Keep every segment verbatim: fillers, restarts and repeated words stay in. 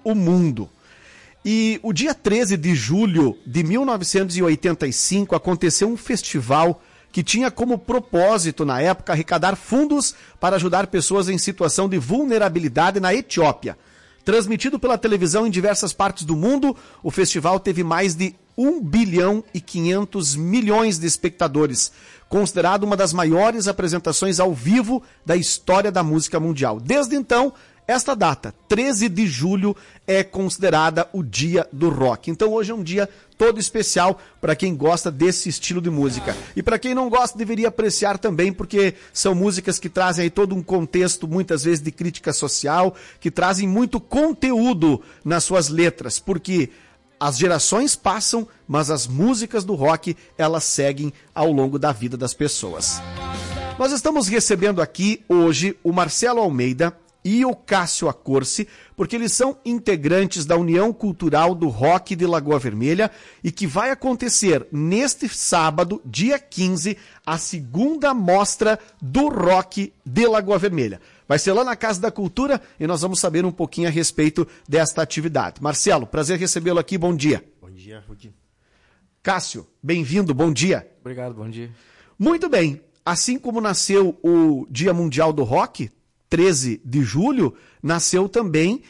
o mundo. E o dia treze de julho de mil novecentos e oitenta e cinco aconteceu um festival que tinha como propósito, na época, arrecadar fundos para ajudar pessoas em situação de vulnerabilidade na Etiópia. Transmitido pela televisão em diversas partes do mundo, o festival teve mais de um bilhão e quinhentos milhões de espectadores, considerado uma das maiores apresentações ao vivo da história da música mundial. Desde então, esta data, treze de julho, é considerada o dia do rock. Então hoje é um dia todo especial para quem gosta desse estilo de música. E para quem não gosta, deveria apreciar também, porque são músicas que trazem aí todo um contexto, muitas vezes de crítica social, que trazem muito conteúdo nas suas letras, porque as gerações passam, mas as músicas do rock, elas seguem ao longo da vida das pessoas. Nós estamos recebendo aqui hoje o Marcelo Almeida e o Cássio Accorsi, porque eles são integrantes da União Cultural do Rock de Lagoa Vermelha e que vai acontecer neste sábado, dia quinze, a segunda mostra do rock de Lagoa Vermelha. Vai ser lá na Casa da Cultura e nós vamos saber um pouquinho a respeito desta atividade. Marcelo, prazer recebê-lo aqui, bom dia. Bom dia, Rudi. Cássio, bem-vindo, bom dia. Obrigado, bom dia. Muito bem, assim como nasceu o Dia Mundial do Rock, treze de julho, nasceu também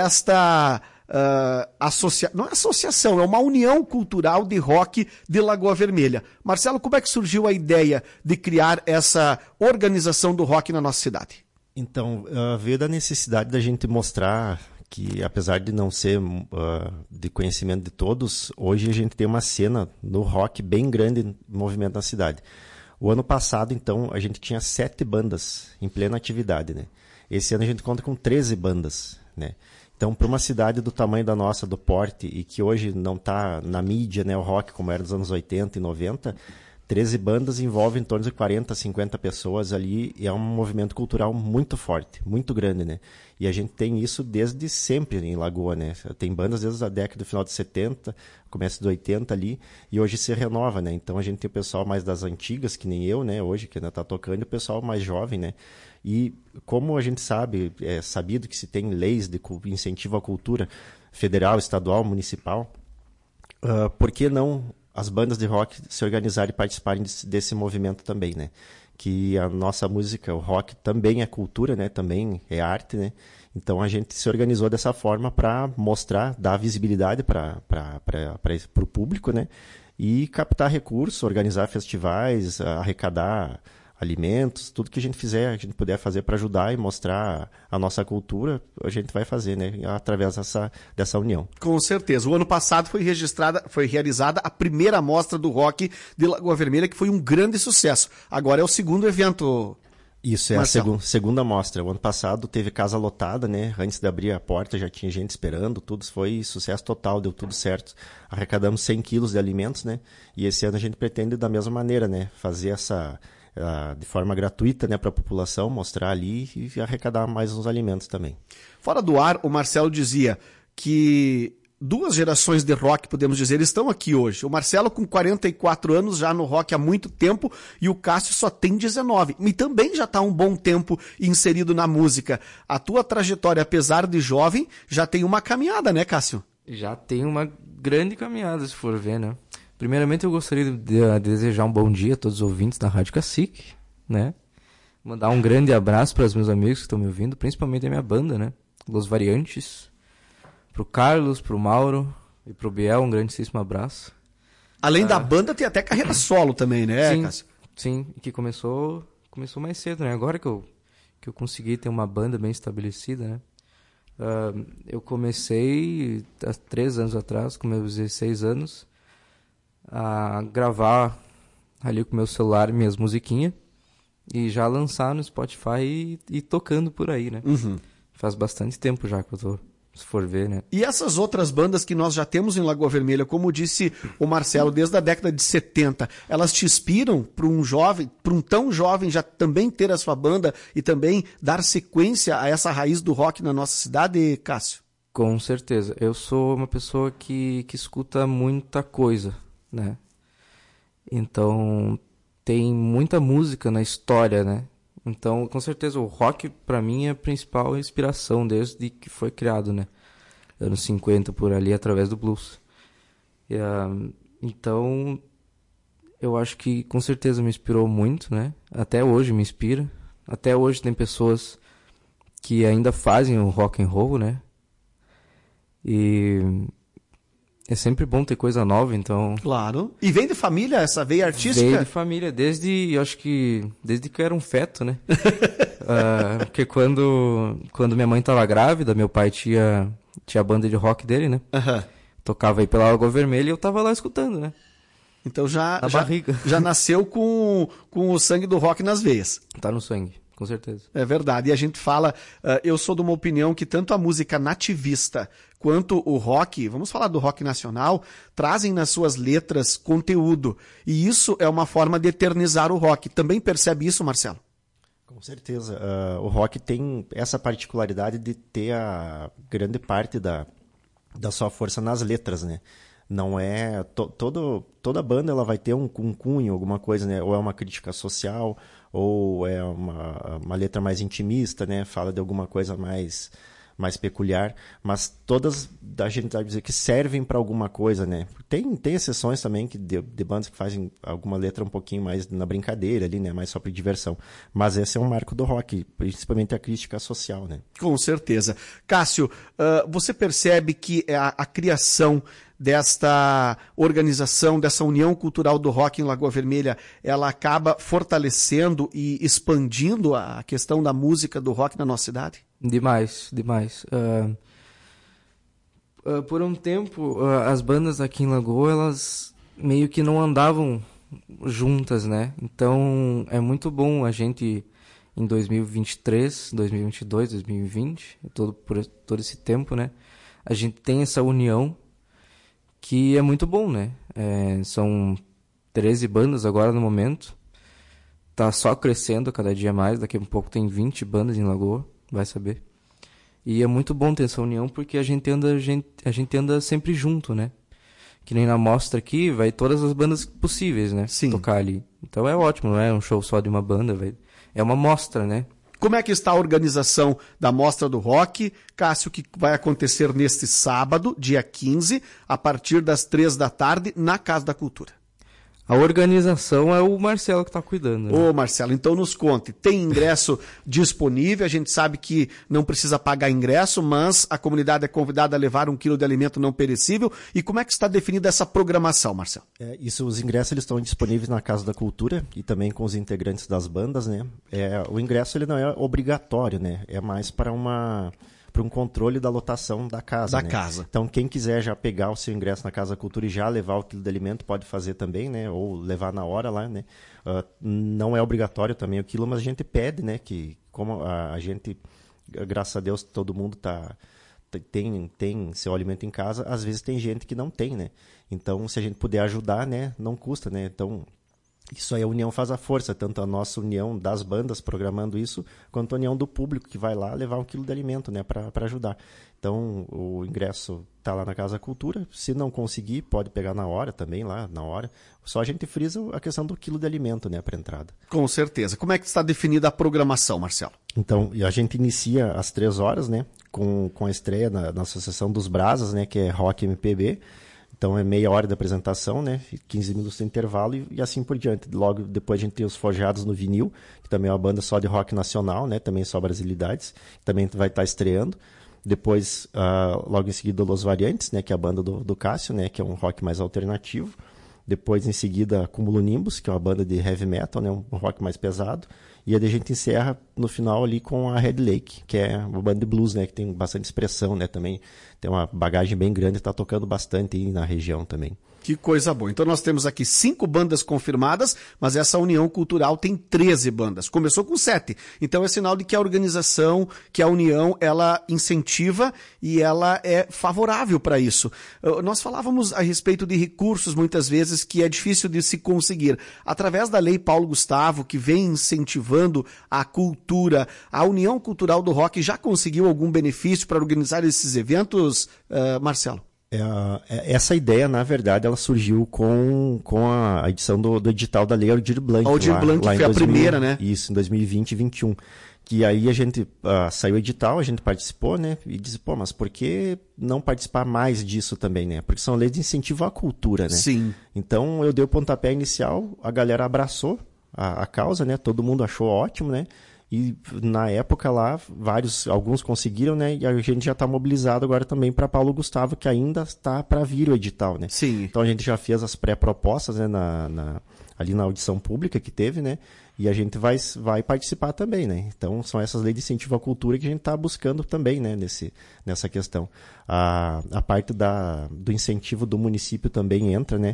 esta uh, associa... não é associação, é uma união cultural de rock de Lagoa Vermelha. Marcelo, como é que surgiu a ideia de criar essa organização do rock na nossa cidade? Então, uh, veio da necessidade da gente mostrar que, apesar de não ser uh, de conhecimento de todos, hoje a gente tem uma cena no rock bem grande no movimento na cidade. O ano passado, então, a gente tinha sete bandas em plena atividade, né? Esse ano a gente conta com treze bandas, né? Então, para uma cidade do tamanho da nossa, do porte, e que hoje não está na mídia, né, o rock, como era nos anos oitenta e noventa, treze bandas envolvem em torno de quarenta, cinquenta pessoas ali, e é um movimento cultural muito forte, muito grande, né? E a gente tem isso desde sempre em Lagoa, né? Tem bandas desde a década do final de setenta, começo de oitenta ali, e hoje se renova, né? Então a gente tem o pessoal mais das antigas, que nem eu, né? Hoje, que ainda está tocando, e o pessoal mais jovem, né? E como a gente sabe, é sabido que se tem leis de incentivo à cultura federal, estadual, municipal, uh, por que não as bandas de rock se organizarem e participarem desse, desse movimento também, né? Que a nossa música, o rock, também é cultura, né? Também é arte, né? Então a gente se organizou dessa forma para mostrar, dar visibilidade para o público, né? E captar recursos, organizar festivais, arrecadar alimentos, tudo que a gente fizer, a gente puder fazer para ajudar e mostrar a nossa cultura, a gente vai fazer, né? Através dessa, dessa união. Com certeza. O ano passado foi registrada, foi realizada a primeira mostra do rock de Lagoa Vermelha, que foi um grande sucesso. Agora é o segundo evento. Isso, é Marcelo. A segu- segunda mostra. O ano passado teve casa lotada, né? Antes de abrir a porta já tinha gente esperando, tudo foi sucesso total, deu tudo certo. Arrecadamos cem quilos de alimentos, né? E esse ano a gente pretende da mesma maneira, né? Fazer essa... Uh, de forma gratuita, né, para a população, mostrar ali e arrecadar mais uns alimentos também. Fora do ar, o Marcelo dizia que duas gerações de rock, podemos dizer, estão aqui hoje. O Marcelo com quarenta e quatro anos já no rock há muito tempo e o Cássio só tem dezenove. E também já está um bom tempo inserido na música. A tua trajetória, apesar de jovem, já tem uma caminhada, né, Cássio? Já tem uma grande caminhada, se for ver, né? Primeiramente, eu gostaria de desejar um bom dia a todos os ouvintes da Rádio Cacique, né? Mandar um grande abraço para os meus amigos que estão me ouvindo, principalmente a minha banda, né? Los Variantes. Pro Carlos, pro Mauro e pro Biel, um grandíssimo abraço. Além ah, da banda, tem até carreira solo também, né, sim, Cássio? Sim, e que começou, começou mais cedo, né? Agora que eu, que eu consegui ter uma banda bem estabelecida, né? Uh, eu comecei há três anos atrás, com meus dezesseis anos, a gravar ali com meu celular minhas musiquinhas e já lançar no Spotify e, e tocando por aí, né? Uhum. Faz bastante tempo já que eu tô, se for ver, né? E essas outras bandas que nós já temos em Lagoa Vermelha, como disse o Marcelo, desde a década de setenta, elas te inspiram para um jovem, para um tão jovem já também ter a sua banda e também dar sequência a essa raiz do rock na nossa cidade, Cássio? Com certeza. Eu sou uma pessoa que, que escuta muita coisa, né? Então tem muita música na história, né? Então, com certeza, o rock pra mim é a principal inspiração desde que foi criado, né? anos cinquenta por ali, através do blues. E, uh, então, eu acho que com certeza me inspirou muito, né? Até hoje me inspira. Até hoje tem pessoas que ainda fazem o rock and roll, né? E é sempre bom ter coisa nova, então... Claro. E vem de família essa veia artística? Veio de família, desde, eu acho que, desde que eu era um feto, né? uh, porque quando, quando minha mãe estava grávida, meu pai tinha, tinha a banda de rock dele, né? Uhum. Tocava aí pela Água Vermelha e eu tava lá escutando, né? Então já, Na já, barriga. já nasceu com, com o sangue do rock nas veias. Tá no sangue, com certeza. É verdade. E a gente fala, uh, eu sou de uma opinião que tanto a música nativista quanto o rock, vamos falar do rock nacional, trazem nas suas letras conteúdo. E isso é uma forma de eternizar o rock. Também percebe isso, Marcelo? Com certeza. Uh, o rock tem essa particularidade de ter a grande parte da, da sua força nas letras, né? Não é... To, todo, toda banda ela vai ter um, um cunho, alguma coisa, né? Ou é uma crítica social, ou é uma, uma letra mais intimista, né? Fala de alguma coisa mais... mais peculiar, mas todas a gente vai dizer que servem para alguma coisa, né? Tem, tem exceções também que de, de bandas que fazem alguma letra um pouquinho mais na brincadeira ali, né? Mais só para diversão. Mas esse é um marco do rock, principalmente a crítica social, né? Com certeza. Cássio, uh, você percebe que a, a criação desta organização, dessa união cultural do rock em Lagoa Vermelha, ela acaba fortalecendo e expandindo a questão da música do rock na nossa cidade? Demais, demais. Uh, uh, por um tempo, uh, as bandas aqui em Lagoa, elas meio que não andavam juntas, né? Então, é muito bom a gente, em dois mil e vinte e três, dois mil e vinte e dois, dois mil e vinte, todo, por todo esse tempo, né? A gente tem essa união que é muito bom, né? É, são treze bandas agora no momento. Tá só crescendo cada dia mais. Daqui a pouco tem vinte bandas em Lagoa. Vai saber. E é muito bom ter essa união porque a gente anda, a gente, a gente anda sempre junto, né? Que nem na mostra aqui, vai todas as bandas possíveis, né? Sim. Tocar ali. Então é ótimo, não é um show só de uma banda, vai. É uma mostra, né? Como é que está a organização da Mostra do Rock, Cássio, que vai acontecer neste sábado, dia quinze, a partir das três da tarde, na Casa da Cultura? A organização é o Marcelo que está cuidando. Né? Ô, Marcelo, então nos conte. Tem ingresso disponível? A gente sabe que não precisa pagar ingresso, mas a comunidade é convidada a levar um quilo de alimento não perecível. E como é que está definida essa programação, Marcelo? É, isso, os ingressos eles estão disponíveis na Casa da Cultura e também com os integrantes das bandas, né? É, o ingresso ele não é obrigatório, né? É mais para uma... para um controle da lotação da casa. Da né? casa. Então, quem quiser já pegar o seu ingresso na Casa da Cultura e já levar o quilo de alimento, pode fazer também, né? Ou levar na hora lá, né? Uh, não é obrigatório também o quilo, mas a gente pede, né? Que como a, a gente, graças a Deus, todo mundo tá, tem, tem seu alimento em casa, às vezes tem gente que não tem, né? Então, se a gente puder ajudar, né? Não custa, né? Então... Isso aí a união faz a força, tanto a nossa união das bandas programando isso, quanto a união do público que vai lá levar um quilo de alimento, né, para ajudar. Então, o ingresso está lá na Casa da Cultura. Se não conseguir, pode pegar na hora também, lá na hora. Só a gente frisa a questão do quilo de alimento, né, para entrada. Com certeza. Como é que está definida a programação, Marcelo? Então, a gente inicia às três horas, né, com, com a estreia na, na Associação dos Brasas, né, que é Rock M P B. Então é meia hora da apresentação, né? quinze minutos de intervalo e, e assim por diante. Logo depois a gente tem os Forjados no Vinil, que também é uma banda só de rock nacional, né? Também só brasilidades, que também vai estar estreando. Depois, uh, logo em seguida, Los Variantes, né? Que é a banda do, do Cássio, né? Que é um rock mais alternativo. Depois, em seguida, Cúmulo Nimbus, que é uma banda de heavy metal, né? Um rock mais pesado. E aí a gente encerra no final ali com a Red Lake, que é uma banda de blues, né? Que tem bastante expressão, né? Também tem uma bagagem bem grande, está tocando bastante aí na região também. Que coisa boa. Então nós temos aqui cinco bandas confirmadas, mas essa união cultural tem treze bandas. Começou com sete. Então é sinal de que a organização, que a união, ela incentiva e ela é favorável para isso. Nós falávamos a respeito de recursos, muitas vezes, que é difícil de se conseguir. Através da Lei Paulo Gustavo, que vem incentivando a cultura, a União Cultural do Rock já conseguiu algum benefício para organizar esses eventos, uh, Marcelo? É, essa ideia, na verdade, ela surgiu com, com a edição do, do edital da Lei Aldir Blanc. Aldir lá, Blanc lá foi a dois mil, primeira, né? Isso, em dois mil e vinte e vinte e um. Que aí a gente uh, saiu o edital, a gente participou, né? E disse, pô, mas por que não participar mais disso também, né? Porque são leis de incentivo à cultura, né? Sim. Então eu dei o pontapé inicial, a galera abraçou a, a causa, né? Todo mundo achou ótimo, né? E na época lá, vários, alguns conseguiram, né? E a gente já está mobilizado agora também para Paulo Gustavo, que ainda está para vir o edital, né? Sim. Então a gente já fez as pré-propostas, né? Na, na, ali na audição pública que teve, né? E a gente vai, vai participar também, né? Então são essas leis de incentivo à cultura que a gente está buscando também, né? Nesse, nessa questão. A, a parte da, do incentivo do município também entra, né?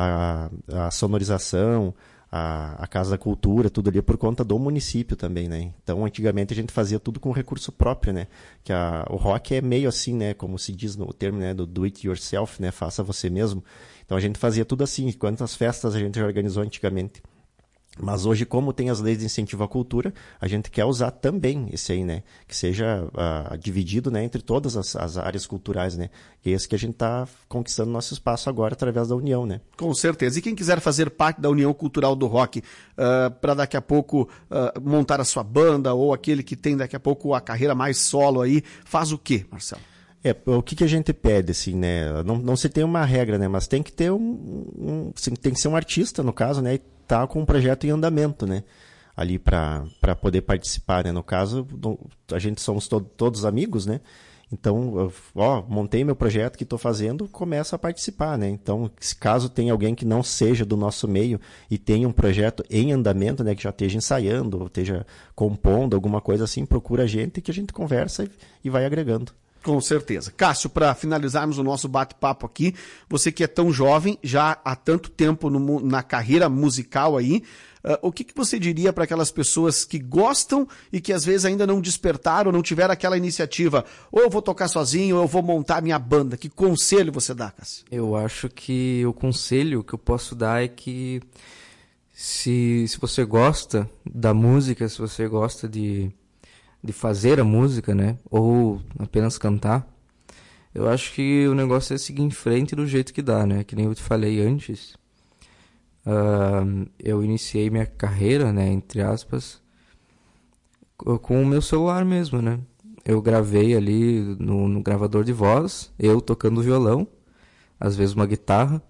A, a sonorização, A, a Casa da Cultura, tudo ali é por conta do município também, né? Então, antigamente a gente fazia tudo com recurso próprio, né? Que a, o rock é meio assim, né? Como se diz no termo, né? Do do it yourself, né? Faça você mesmo. Então, a gente fazia tudo assim. Quantas festas a gente já organizou antigamente? Mas hoje, como tem as leis de incentivo à cultura, a gente quer usar também esse aí, né? Que seja uh, dividido, né, entre todas as, as áreas culturais, né? Que é esse que a gente está conquistando nosso espaço agora através da União, né? Com certeza. E quem quiser fazer parte da União Cultural do Rock, uh, para daqui a pouco uh, montar a sua banda, ou aquele que tem daqui a pouco a carreira mais solo aí, faz o quê, Marcelo? É, o que, que a gente pede, assim, né? Não, não se tem uma regra, né? Mas tem que ter um, um assim, tem que ser um artista, no caso, né? E tá com um projeto em andamento, né? Ali para poder participar, né? No caso, a gente somos to todos amigos, né? Então, eu, ó, montei meu projeto que estou fazendo, começa a participar, né? Então, se caso tem alguém que não seja do nosso meio e tenha um projeto em andamento, né? Que já esteja ensaiando, ou esteja compondo, alguma coisa assim, procura a gente que a gente conversa e, e vai agregando. Com certeza. Cássio, para finalizarmos o nosso bate-papo aqui, você que é tão jovem, já há tanto tempo no, na carreira musical aí, uh, o que, que você diria para aquelas pessoas que gostam e que às vezes ainda não despertaram, não tiveram aquela iniciativa, ou eu vou tocar sozinho, ou eu vou montar minha banda? Que conselho você dá, Cássio? Eu acho que o conselho que eu posso dar é que se, se você gosta da música, se você gosta de... de fazer a música, né, ou apenas cantar, eu acho que o negócio é seguir em frente do jeito que dá, né, que nem eu te falei antes, uh, eu iniciei minha carreira, né, entre aspas, com o meu celular mesmo, né, eu gravei ali no, no gravador de voz, eu tocando violão, às vezes uma guitarra,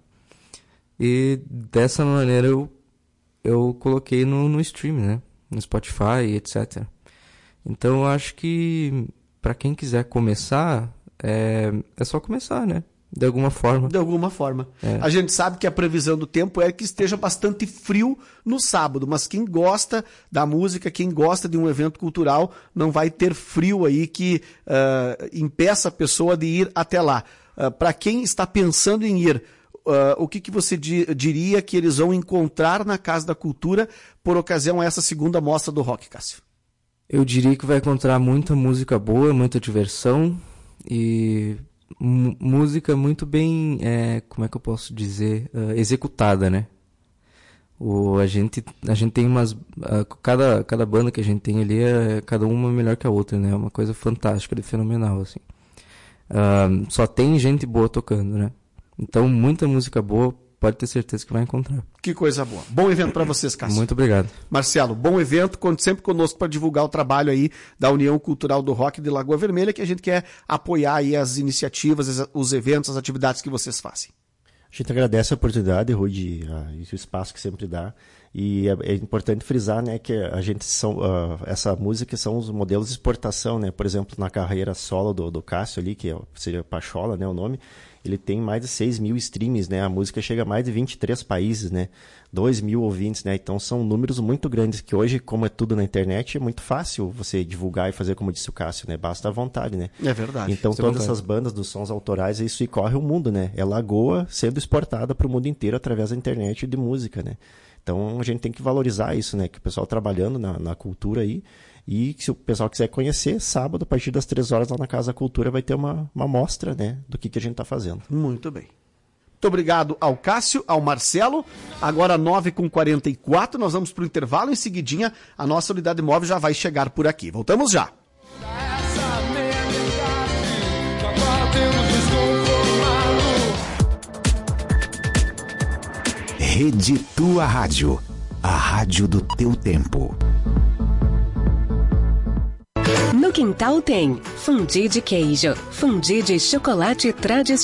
e dessa maneira eu, eu coloquei no, no stream, né, no Spotify, etcétera. Então eu acho que para quem quiser começar, é, é só começar, né? De alguma forma. De alguma forma. É. A gente sabe que a previsão do tempo é que esteja bastante frio no sábado, mas quem gosta da música, quem gosta de um evento cultural, não vai ter frio aí que uh, impeça a pessoa de ir até lá. Uh, para quem está pensando em ir, uh, o que, que você di diria que eles vão encontrar na Casa da Cultura por ocasião a essa segunda mostra do rock, Cássio? Eu diria que vai encontrar muita música boa, muita diversão e música muito bem, é, como é que eu posso dizer, uh, executada, né? O, a, gente, a gente tem umas... Uh, cada, cada banda que a gente tem ali, é cada uma melhor que a outra, né? É uma coisa fantástica, de fenomenal, assim. Uh, só tem gente boa tocando, né? Então, muita música boa, pode ter certeza que vai encontrar. Que coisa boa. Bom evento para vocês, Cássio. Muito obrigado. Marcelo, bom evento. Conte sempre conosco para divulgar o trabalho aí da União Cultural do Rock de Lagoa Vermelha, que a gente quer apoiar aí as iniciativas, os eventos, as atividades que vocês fazem. A gente agradece a oportunidade, Rui, e o espaço que sempre dá. E é, é importante frisar, né, que a gente são, uh, essa música são os modelos de exportação, né? Por exemplo, na carreira solo do, do Cássio ali, que é, seria Pachola, né, o nome, ele tem mais de seis mil streams, né? A música chega a mais de vinte e três países, né? dois mil ouvintes, né? Então são números muito grandes que hoje, como é tudo na internet, é muito fácil você divulgar e fazer como disse o Cássio, né? Basta a vontade, né? É verdade. Então isso todas é essas bandas dos sons autorais, isso corre o mundo, né? É Lagoa sendo exportada para o mundo inteiro através da internet de música, né? Então a gente tem que valorizar isso, né? Que o pessoal trabalhando na, na cultura aí. E se o pessoal quiser conhecer, sábado, a partir das três horas lá na Casa da Cultura, vai ter uma, uma mostra, né, do que, que a gente está fazendo. Muito bem. Muito obrigado ao Cássio, ao Marcelo. Agora nove e quarenta e quatro, nós vamos para o intervalo. Em seguidinha, a nossa unidade móvel já vai chegar por aqui. Voltamos já. Essa meia-idade, já podemos nos conformar. Rede Tua Rádio, a rádio do teu tempo. No quintal tem fundi de queijo, fundi de chocolate tradicional.